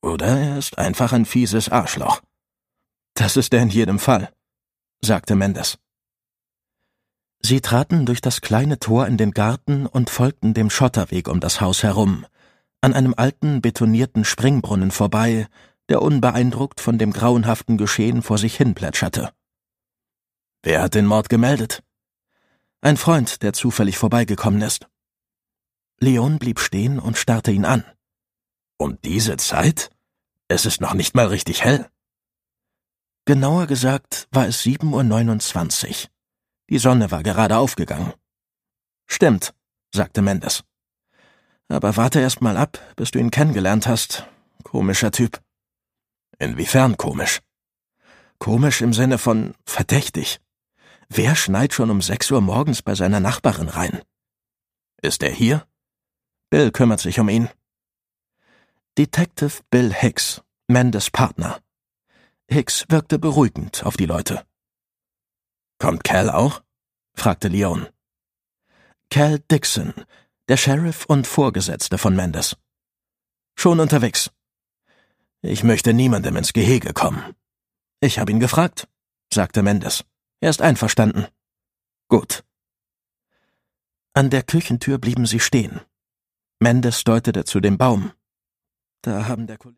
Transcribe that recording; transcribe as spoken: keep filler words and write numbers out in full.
Oder er ist einfach ein fieses Arschloch. Das ist er in jedem Fall, sagte Mendes. Sie traten durch das kleine Tor in den Garten und folgten dem Schotterweg um das Haus herum, an einem alten, betonierten Springbrunnen vorbei, der unbeeindruckt von dem grauenhaften Geschehen vor sich hin plätscherte. »Wer hat den Mord gemeldet?« »Ein Freund, der zufällig vorbeigekommen ist.« Leon blieb stehen und starrte ihn an. »Um diese Zeit? Es ist noch nicht mal richtig hell.« Genauer gesagt war es sieben Uhr neunundzwanzig. Die Sonne war gerade aufgegangen. »Stimmt«, sagte Mendes. »Aber warte erst mal ab, bis du ihn kennengelernt hast. Komischer Typ.« »Inwiefern komisch?« »Komisch im Sinne von verdächtig. Wer schneit schon um sechs Uhr morgens bei seiner Nachbarin rein?« »Ist er hier?« »Bill kümmert sich um ihn.« Detective Bill Hicks, Mendes Partner. Hicks wirkte beruhigend auf die Leute. »Kommt Cal auch?« fragte Leon. »Cal Dixon, der Sheriff und Vorgesetzte von Mendes.« »Schon unterwegs.« »Ich möchte niemandem ins Gehege kommen.« »Ich habe ihn gefragt«, sagte Mendes. »Er ist einverstanden.« »Gut.« An der Küchentür blieben sie stehen. Mendes deutete zu dem Baum. »Da haben der Kollege